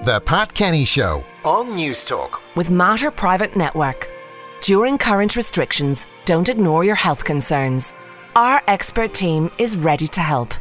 The Pat Kenny Show on News Talk. With Mater Private Network. During current restrictions, don't ignore your health concerns. Our expert team is ready to help.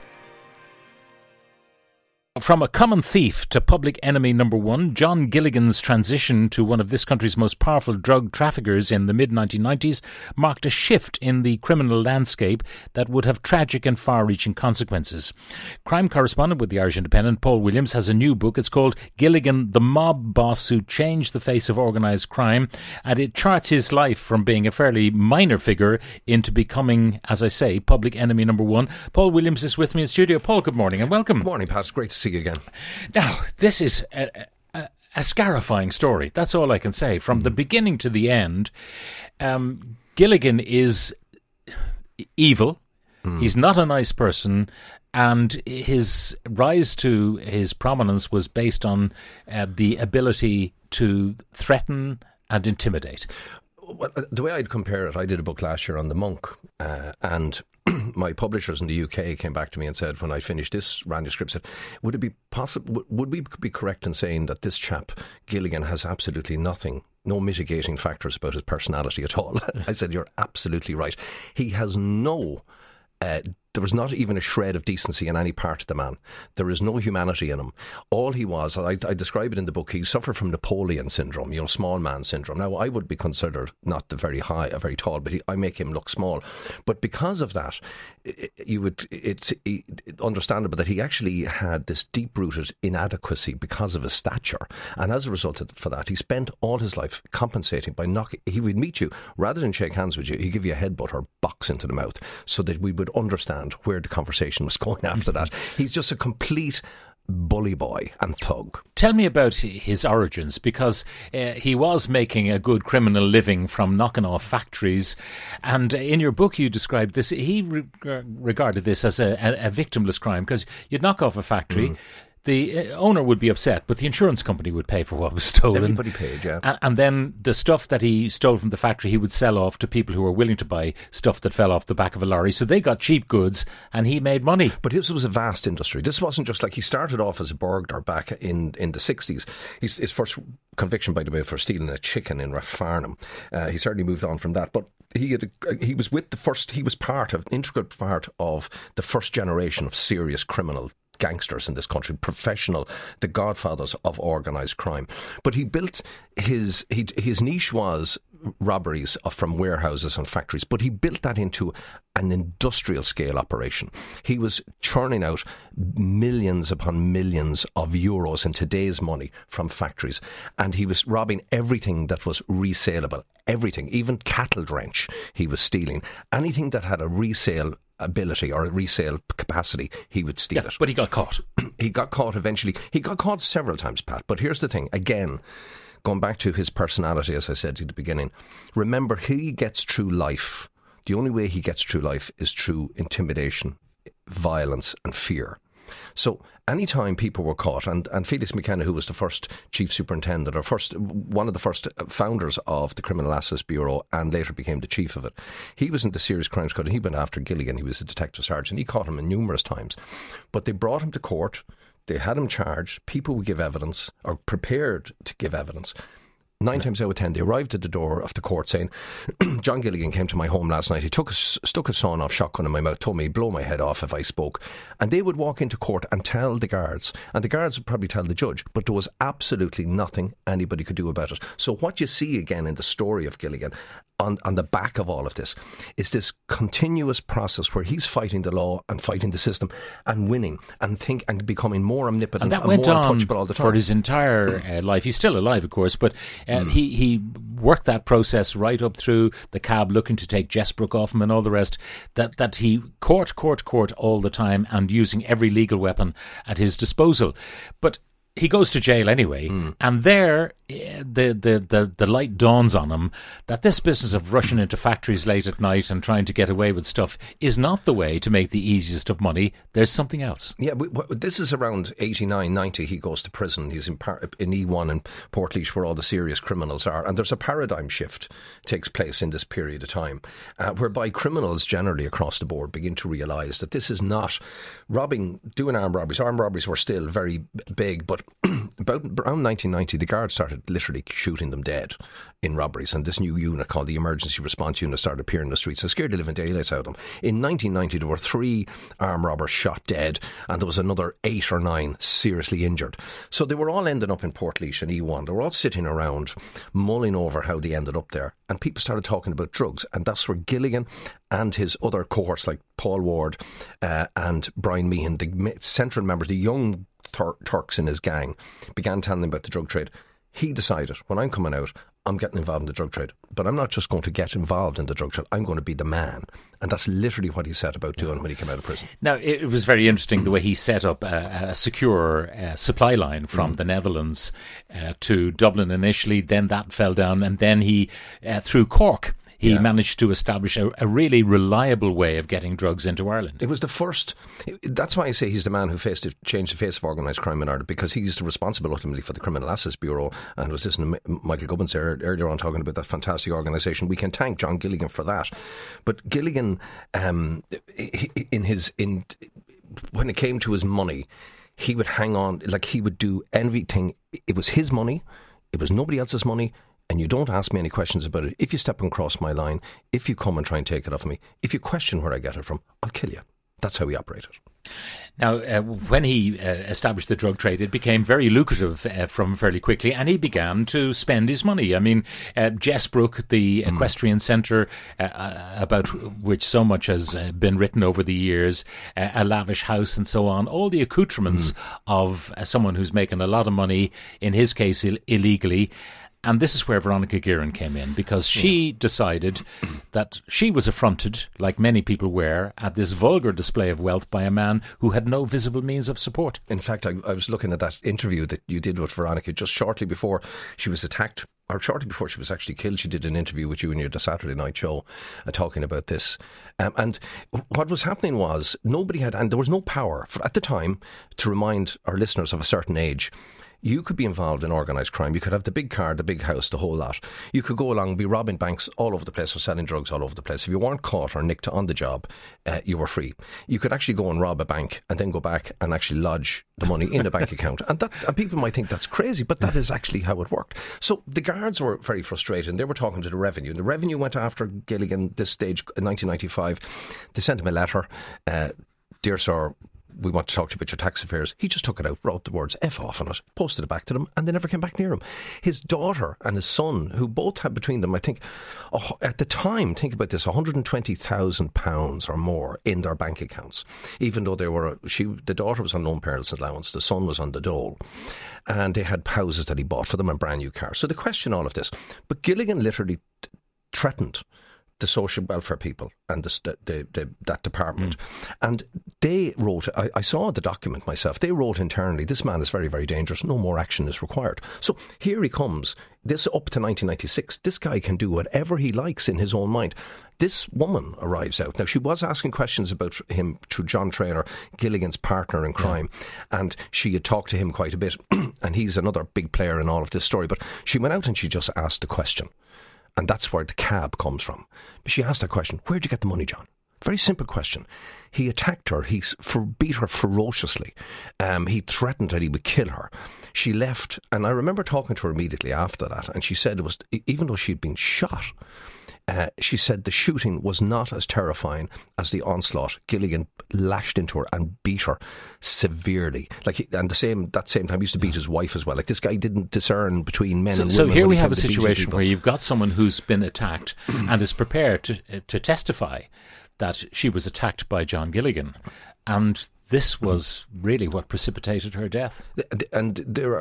From a common thief to public enemy number one, John Gilligan's transition to one of this country's most powerful drug traffickers in the mid-1990s marked a shift in the criminal landscape that would have tragic and far-reaching consequences. Crime correspondent with the Irish Independent, Paul Williams, has a new book. It's called Gilligan, the Mob Boss Who Changed the Face of Organised Crime, and it charts his life from being a fairly minor figure into becoming, as I say, public enemy number one. Paul Williams is with me in studio. Paul, good morning and welcome. Good morning, Pat. Great to see you again. Now, this is a scarifying story. That's all I can say. From the beginning to the end, Gilligan is evil. He's not a nice person. And his rise to his prominence was based on the ability to threaten and intimidate. Well, the way I'd compare it, I did a book last year on the monk, and my publishers in the UK came back to me and said, when I finished this manuscript, said, would it be possible? Would we be correct in saying that this chap Gilligan has absolutely nothing, no mitigating factors about his personality at all? I said, you're absolutely right. He has no. There was not even a shred of decency in any part of the man. There is no humanity in him. All he was, I describe it in the book, he suffered from Napoleon syndrome, small man syndrome. Now, I would be considered not very tall, but I make him look small. But because of that, it's understandable that he actually had this deep-rooted inadequacy because of his stature. And as a result for that, he spent all his life compensating by he would meet you, rather than shake hands with you, he'd give you a headbutt or box into the mouth so that we would understand where the conversation was going after that. He's just a complete bully boy and thug. Tell me about his origins, because he was making a good criminal living from knocking off factories, and in your book you described this. He regarded this as a victimless crime, because you'd knock off a factory. The owner would be upset, but the insurance company would pay for what was stolen. Everybody paid, yeah. And then the stuff that he stole from the factory, he would sell off to people who were willing to buy stuff that fell off the back of a lorry. So they got cheap goods and he made money. But this was a vast industry. This wasn't just like he started off as a burglar back in the 60s. His first conviction, by the way, for stealing a chicken in Rathfarnham. He certainly moved on from that. But he was integral part of the first generation of serious criminal gangsters in this country, the godfathers of organised crime. But he built his niche was robberies from warehouses and factories, but he built that into an industrial scale operation. He was churning out millions upon millions of euros in today's money from factories, and he was robbing everything that was resaleable. Everything, even cattle drench, he was stealing. Anything that had a resale ability or a resale capacity, he would steal it. But he got caught. He got caught eventually. He got caught several times, Pat. But here's the thing, again, going back to his personality, as I said at the beginning, remember, he gets through life. The only way he gets through life is through intimidation, violence and fear. So anytime people were caught, and Felix McKenna, who was the first chief superintendent, or one of the first founders of the Criminal Assets Bureau and later became the chief of it, he was in the Serious Crimes Court and he went after Gilligan. He was a detective sergeant. He caught him numerous times. But they brought him to court. They had him charged. People would give evidence, or prepared to give evidence. 9 times out of 10, they arrived at the door of the court saying, John Gilligan came to my home last night. He stuck a sawn-off shotgun in my mouth, told me he'd blow my head off if I spoke. And they would walk into court and tell the guards, and the guards would probably tell the judge, but there was absolutely nothing anybody could do about it. So what you see again in the story of Gilligan, on the back of all of this, is this continuous process where he's fighting the law and fighting the system and winning and becoming more omnipotent and more untouchable all the time. For his entire life. He's still alive, of course, but he worked that process right up through the cab looking to take Jessbrook off him and all the rest, that he court all the time and using every legal weapon at his disposal. But he goes to jail anyway, and there the light dawns on him that this business of rushing into factories late at night and trying to get away with stuff is not the way to make the easiest of money. There's something else. Yeah, this is around 89, 90. He goes to prison. He's in E1 in Portlaoise, where all the serious criminals are, and there's a paradigm shift takes place in this period of time, whereby criminals generally across the board begin to realise that this is not doing armed robberies. Armed robberies were still very big, but But around 1990, the guards started literally shooting them dead in robberies, and this new unit called the Emergency Response Unit started appearing in the streets. So scared the living daylights out of them. In 1990, there were 3 armed robbers shot dead, and there was another 8 or 9 seriously injured. So they were all ending up in Portlaoise and E1. They were all sitting around mulling over how they ended up there, and people started talking about drugs, and that's where Gilligan and his other cohorts like Paul Ward and Brian Meehan, the central members, the young Turks in his gang, began telling him about the drug trade. He decided, when I'm coming out, I'm getting involved in the drug trade. But I'm not just going to get involved in the drug trade, I'm going to be the man. And that's literally what he set about doing when he came out of prison. Now, it was very interesting the way he set up a secure supply line from the Netherlands to Dublin initially, then that fell down, and then he, through Cork, he managed to establish a really reliable way of getting drugs into Ireland. It was the first. That's why I say he's the man who changed the face of organised crime in Ireland, because he's responsible ultimately for the Criminal Assets Bureau. And I was listening to Michael Gubbins earlier on talking about that fantastic organisation. We can thank John Gilligan for that. But Gilligan, when it came to his money, he would hang on, like he would do everything. It was his money. It was nobody else's money. And you don't ask me any questions about it. If you step across my line, if you come and try and take it off me, if you question where I get it from, I'll kill you. That's how he operated. Now, when he established the drug trade, it became very lucrative from fairly quickly, and he began to spend his money. I mean, Jessbrook, the equestrian centre, about which so much has been written over the years, a lavish house and so on, all the accoutrements of someone who's making a lot of money, in his case illegally. And this is where Veronica Guerin came in, because she decided that she was affronted, like many people were, at this vulgar display of wealth by a man who had no visible means of support. In fact, I was looking at that interview that you did with Veronica just shortly before she was attacked, or shortly before she was actually killed. She did an interview with you in the Saturday night show talking about this. And what was happening was nobody had, and there was no power at the time, to remind our listeners of a certain age. You could be involved in organised crime. You could have the big car, the big house, the whole lot. You could go along and be robbing banks all over the place or selling drugs all over the place. If you weren't caught or nicked on the job, you were free. You could actually go and rob a bank and then go back and actually lodge the money in a bank account. And people might think that's crazy, but that is actually how it worked. So the guards were very frustrated, and they were talking to the Revenue. And the Revenue went after Gilligan this stage in 1995. They sent him a letter. Dear Sir, we want to talk to you about your tax affairs. He just took it out, wrote the words F off on it, posted it back to them, and they never came back near him. His daughter and his son, who both had between them, I think, at the time, think about this, £120,000 or more in their bank accounts, even though the daughter was on loan parents' allowance, the son was on the dole, and they had houses that he bought for them and brand new cars. So they question all of this. But Gilligan literally threatened the social welfare people and that department. And they wrote, I saw the document myself, they wrote internally, this man is very, very dangerous, no more action is required. So here he comes, this up to 1996, this guy can do whatever he likes in his own mind. This woman arrives out. Now, she was asking questions about him through John Traynor, Gilligan's partner in crime, and she had talked to him quite a bit, and he's another big player in all of this story. But she went out and she just asked the question. And that's where the cab comes from. But she asked that question, where'd you get the money, John? Very simple question. He attacked her. He beat her ferociously. He threatened that he would kill her. She left, and I remember talking to her immediately after that, and she said it was, even though she'd been shot, she said the shooting was not as terrifying as the onslaught. Gilligan lashed into her and beat her severely. And that same time used to beat his wife as well. Like, this guy didn't discern between men and women. So here we have a situation where you've got someone who's been attacked and is prepared to testify that she was attacked by John Gilligan. And this was really what precipitated her death. And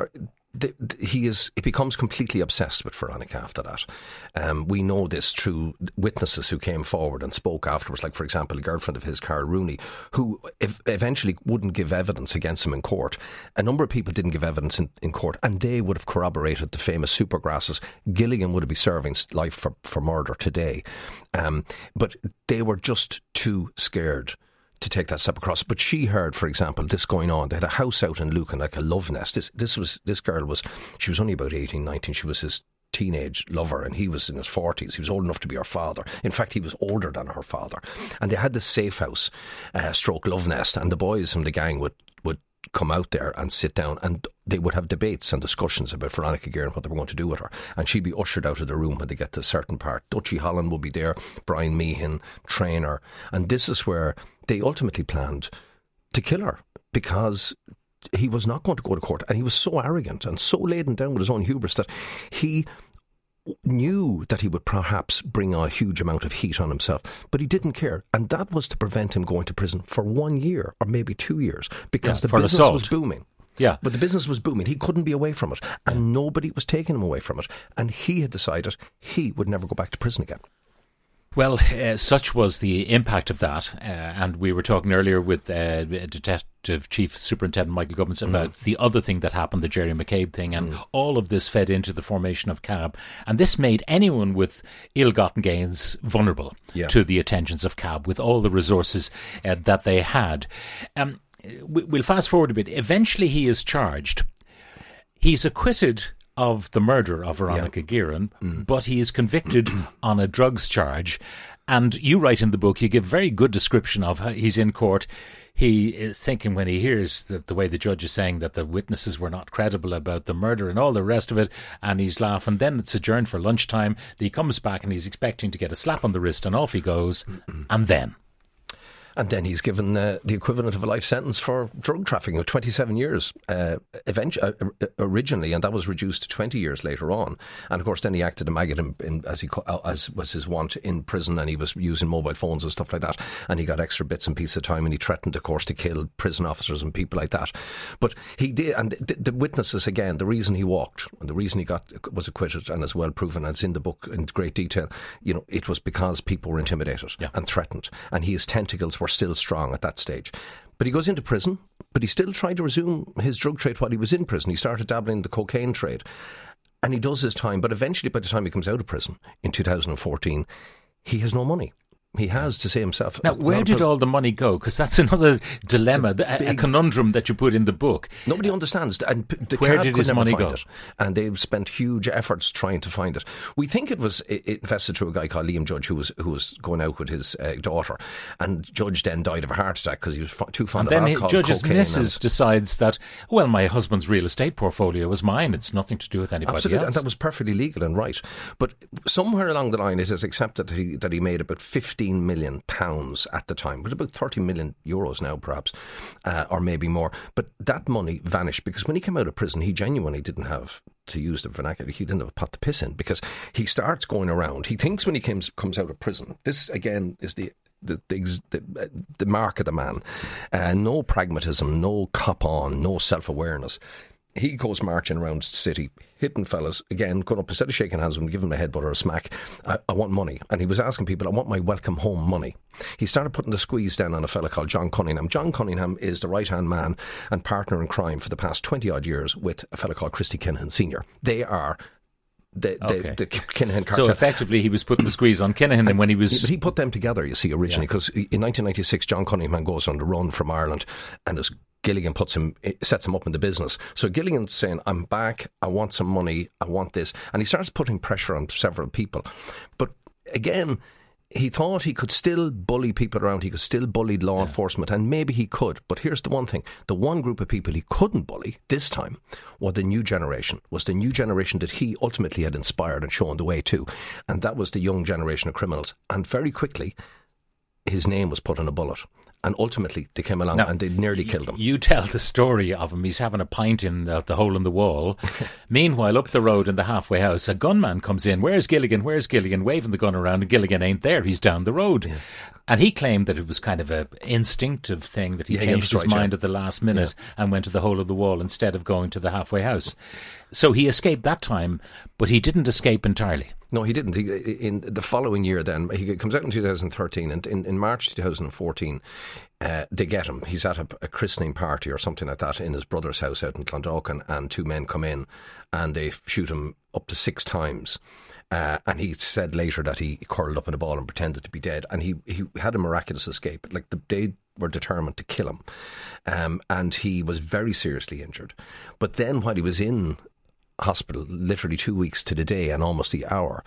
it becomes completely obsessed with Veronica after that. We know this through witnesses who came forward and spoke afterwards, like, for example, a girlfriend of his, Carol Rooney, who eventually wouldn't give evidence against him in court. A number of people didn't give evidence in court, and they would have corroborated the famous Supergrasses. Gilligan would have been serving life for murder today. But they were just too scared to take that step across. But she heard, for example, this going on. They had a house out in Lucan, like a love nest. This girl was only about 18, 19. She was his teenage lover, and he was in his 40s. He was old enough to be her father. In fact, he was older than her father. And they had this safe house, stroke love nest, and the boys from the gang would come out there and sit down, and they would have debates and discussions about Veronica Guerin and what they were going to do with her. And she'd be ushered out of the room when they get to a certain part. Dutchie Holland would be there, Brian Meehan, trainer. And this is where they ultimately planned to kill her, because he was not going to go to court. And he was so arrogant and so laden down with his own hubris that he knew that he would perhaps bring a huge amount of heat on himself, but he didn't care. And that was to prevent him going to prison for 1 year or maybe 2 years, because the business was booming. Yeah. But the business was booming. He couldn't be away from it, and nobody was taking him away from it. And he had decided he would never go back to prison again. Well, such was the impact of that, and we were talking earlier with Detective Chief Superintendent Michael Gubbins about the other thing that happened, the Jerry McCabe thing, and all of this fed into the formation of CAB, and this made anyone with ill-gotten gains vulnerable to the attentions of CAB, with all the resources that they had. We'll fast forward a bit. Eventually he is charged. He's acquitted of the murder of Veronica Guerin, but he is convicted on a drugs charge. And you write in the book, you give a very good description of how he's in court. He is thinking, when he hears the way the judge is saying that the witnesses were not credible about the murder and all the rest of it, and he's laughing. Then it's adjourned for lunchtime. He comes back and he's expecting to get a slap on the wrist, and off he goes. And then he's given the equivalent of a life sentence for drug trafficking of 27 years originally, and that was reduced to 20 years later on. And of course, then he acted a maggot as was his wont in prison, and he was using mobile phones and stuff like that. And he got extra bits and pieces of time, and he threatened, of course, to kill prison officers and people like that. But he did, and the witnesses, again, the reason he walked and the reason he was acquitted, and as well proven, and it's in the book in great detail, it was because people were intimidated and threatened, and his tentacles were still strong at that stage. But he goes into prison, but he still tried to resume his drug trade while he was in prison. He started dabbling in the cocaine trade, and he does his time. But eventually, by the time he comes out of prison in 2014, he has no money. He has, to say himself. Now, where did all the money go? Because that's another dilemma, a conundrum that you put in the book. Nobody understands. And where did his money go? And they've spent huge efforts trying to find it. We think it was invested through a guy called Liam Judge, who was going out with his daughter. And Judge then died of a heart attack because he was too fond of alcohol. And then Judge's missus decides that, well, my husband's real estate portfolio is mine. It's nothing to do with anybody Absolutely, else. And that was perfectly legal and right. But somewhere along the line, it is accepted that he made about £15 million at the time, but about 30 million euros now perhaps, or maybe more. But that money vanished, because when he came out of prison, he genuinely didn't have, to use the vernacular, he didn't have a pot to piss in, because he starts going around. He thinks when he comes out of prison, this again is the mark of the man. No pragmatism, no cop on, no self-awareness. He goes marching around the city, hitting fellas, again, going up, instead of shaking hands with him, giving him a headbutt or a smack, I want money. And he was asking people, I want my welcome home money. He started putting the squeeze down on a fella called John Cunningham. John Cunningham is the right-hand man and partner in crime for the past 20-odd years with a fella called Christy Kinahan Sr. They are the Kinahan cartel. So effectively he was putting the squeeze on Kinahan, and when he was... But he put them together, you see, originally, because in 1996 John Cunningham goes on the run from Ireland, and there's Gilligan sets him up in the business. So Gilligan's saying, I'm back, I want some money, I want this. And he starts putting pressure on several people. But again, he thought he could still bully people around, he could still bully law enforcement, and maybe he could. But here's the one thing, the one group of people he couldn't bully this time was the new generation that he ultimately had inspired and shown the way to. And that was the young generation of criminals. And very quickly, his name was put on a bullet. And ultimately, they came along and they nearly killed him. You tell the story of him. He's having a pint in the hole in the wall. Meanwhile, up the road in the halfway house, a gunman comes in. Where's Gilligan? Where's Gilligan? Waving the gun around, and Gilligan ain't there. He's down the road. Yeah. And he claimed that it was kind of an instinctive thing, that he changed his mind at the last minute and went to the hole of the wall instead of going to the halfway house. So he escaped that time, but he didn't escape entirely. No, he didn't. In the following year then, he comes out in 2013, and in March 2014, they get him. He's at a christening party or something like that in his brother's house out in Clondalkin, and two men come in and they shoot him up to 6 times. And he said later that he curled up in a ball and pretended to be dead, and he had a miraculous escape. Like, they were determined to kill him, and he was very seriously injured. But then while he was in hospital, literally 2 weeks to the day and almost the hour,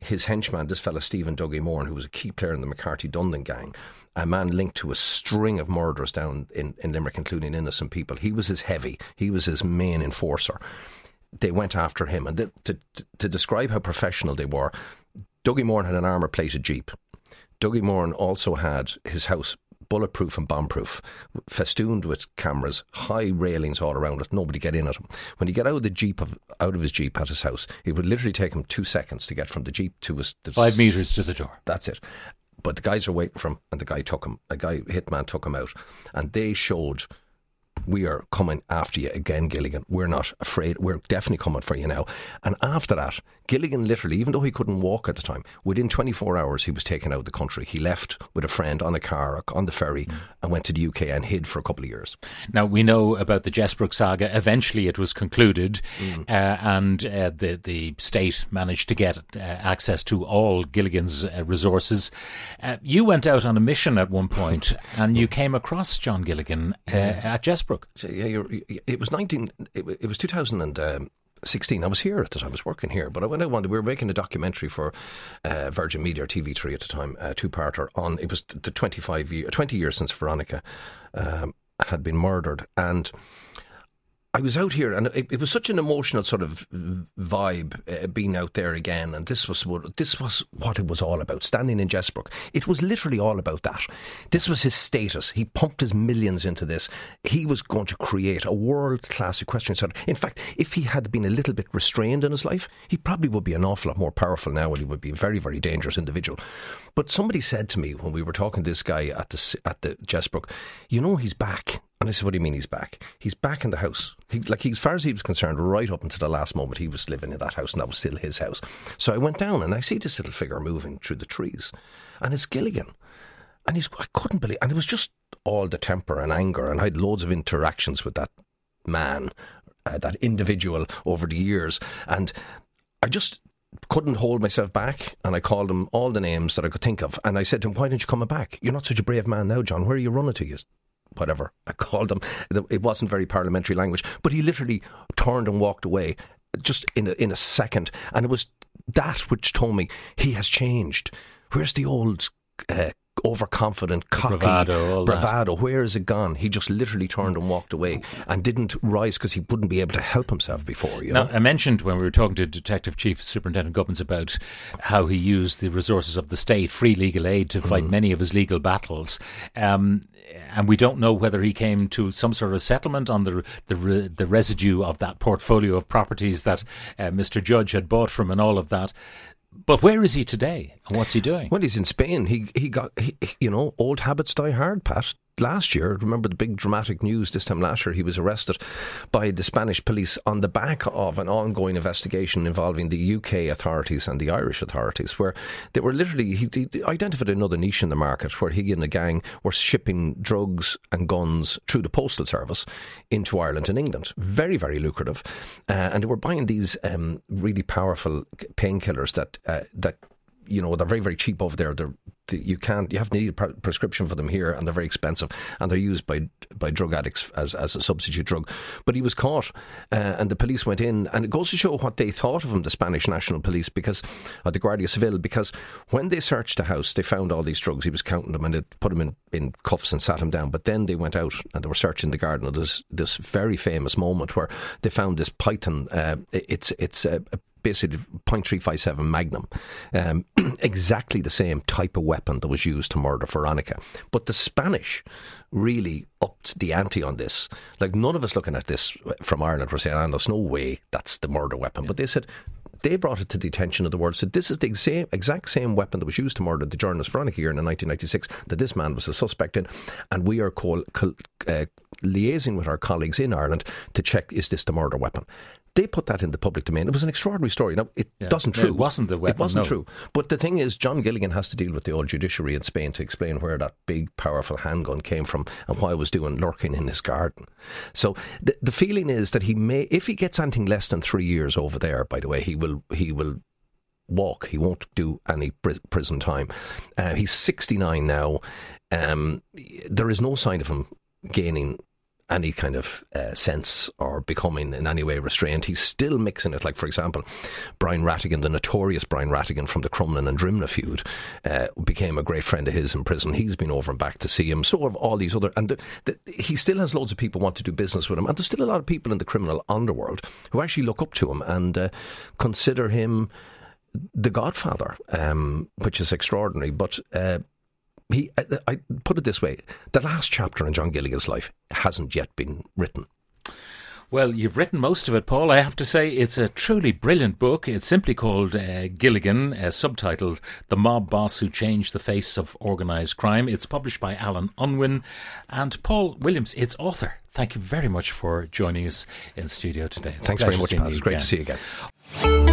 his henchman, this fella Stephen Dougie Moran, who was a key player in the McCarthy-Dundon gang, a man linked to a string of murders down in Limerick, including innocent people. He was his heavy. He was his main enforcer. They went after him. And to describe how professional they were, Dougie Moran had an armour-plated Jeep. Dougie Moran also had his house bulletproof and bombproof, festooned with cameras, high railings all around it, nobody get in at him. When he got out of his Jeep at his house, it would literally take him 2 seconds to get from the Jeep to his... 5 metres to the door. That's it. But the guys are waiting for him, and the guy hitman took him out, and they showed, we are coming after you again, Gilligan. We're not afraid. We're definitely coming for you now. And after that, Gilligan literally, even though he couldn't walk at the time, within 24 hours he was taken out of the country. He left with a friend on a car on the ferry and went to the UK and hid for a couple of years. Now, we know about the Jessbrook saga. Eventually it was concluded and the state managed to get access to all Gilligan's resources. You went out on a mission at one point and you came across John Gilligan at Jessbrook. So, it was 2016. I was here at the time. I was working here, but we were making a documentary for Virgin Media, TV3 at the time, two-parter on. It was the 20 years since Veronica had been murdered, and I was out here, and it was such an emotional sort of vibe being out there again. And this was what it was all about. Standing in Jessbrook, it was literally all about that. This was his status. He pumped his millions into this. He was going to create a world-class equestrian centre. In fact, if he had been a little bit restrained in his life, he probably would be an awful lot more powerful now, and he would be a very, very dangerous individual. But somebody said to me when we were talking to this guy at the Jessbrook, he's back. And I said, what do you mean he's back? He's back in the house. As far as he was concerned, right up until the last moment, he was living in that house, and that was still his house. So I went down and I see this little figure moving through the trees, and it's Gilligan. And I couldn't believe, and it was just all the temper and anger, and I had loads of interactions with that man, that individual over the years, and I just couldn't hold myself back, and I called him all the names that I could think of, and I said to him, why didn't you come back? You're not such a brave man now, John. Where are you running to? Whatever I called him. It wasn't very parliamentary language, but he literally turned and walked away just in a second, and it was that which told me he has changed. Where's the old overconfident, cocky bravado? Where is it gone? He just literally turned and walked away and didn't rise because he wouldn't be able to help himself before. Now, I mentioned when we were talking to Detective Chief Superintendent Gubbins about how he used the resources of the state, free legal aid, to fight many of his legal battles. And we don't know whether he came to some sort of settlement on the residue of that portfolio of properties that Mr. Judge had bought from and all of that. But where is he today, and what's he doing? Well, he's in Spain. He got old habits die hard, Pat. Last year, remember the big dramatic news this time last year, he was arrested by the Spanish police on the back of an ongoing investigation involving the UK authorities and the Irish authorities, where they were literally, he identified another niche in the market where he and the gang were shipping drugs and guns through the postal service into Ireland and England. Very, very lucrative. And they were buying these really powerful painkillers that they're very, very cheap over there. You have to need a prescription for them here, and they're very expensive, and they're used by drug addicts as a substitute drug. But he was caught, and the police went in, and it goes to show what they thought of him, the Spanish National Police, the Guardia Civil, because when they searched the house, they found all these drugs. He was counting them, and they put him in cuffs and sat him down. But then they went out and they were searching the garden. And there's this very famous moment where they found this python. It's basically .357 Magnum, exactly the same type of weapon that was used to murder Veronica. But the Spanish really upped the ante on this. Like, none of us looking at this from Ireland were saying, there's no way that's the murder weapon. But they said, they brought it to the attention of the world, said this is the exact same weapon that was used to murder the journalist Veronica here in 1996, that this man was a suspect in, and we are liaising with our colleagues in Ireland to check, is this the murder weapon? They put that in the public domain. It was an extraordinary story. Now, it wasn't true. It wasn't the weapon. It wasn't true. But the thing is, John Gilligan has to deal with the old judiciary in Spain to explain where that big, powerful handgun came from and why it was lurking in his garden. So the feeling is that he may, if he gets anything less than 3 years over there, by the way, he will walk. He won't do any prison time. He's 69 now. There is no sign of him gaining any kind of sense or becoming in any way restrained. He's still mixing it. Like, for example, Brian Rattigan, the notorious Brian Rattigan from the Crumlin and Drimnagh feud, became a great friend of his in prison. He's been over and back to see him. So have all these other... And he still has loads of people who want to do business with him. And there's still a lot of people in the criminal underworld who actually look up to him and consider him the Godfather, which is extraordinary. But I put it this way, the last chapter in John Gilligan's life hasn't yet been written. Well, you've written most of it, Paul. I have to say it's a truly brilliant book. It's simply called Gilligan, subtitled The Mob Boss Who Changed the Face of Organised Crime. It's published by Alan Unwin. And Paul Williams, its author, thank you very much for joining us in studio today. Thanks very much, Pat. It's great to see you again.